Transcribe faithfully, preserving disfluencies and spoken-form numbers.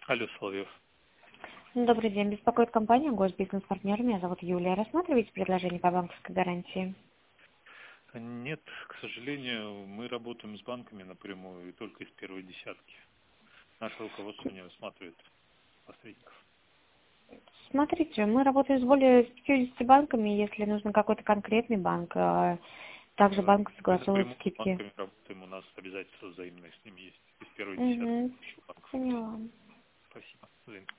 Алло, Соловьев. Добрый день. Беспокоит компания Госбизнес-партнер. Меня зовут Юлия. Рассматриваете предложение по банковской гарантии? Нет, к сожалению, мы работаем с банками напрямую и только из первой десятки. Наше руководство не рассматривает посредников. Смотрите, мы работаем с более пятьюдесятью банками, если нужен какой-то конкретный банк. а Также Э, банк Мы согласовывает напрямую с скидки. банками работаем, у нас обязательства взаимные с ними есть. Из первой десятки Угу. тысячи банков. Поняла. Спасибо. Взаимно.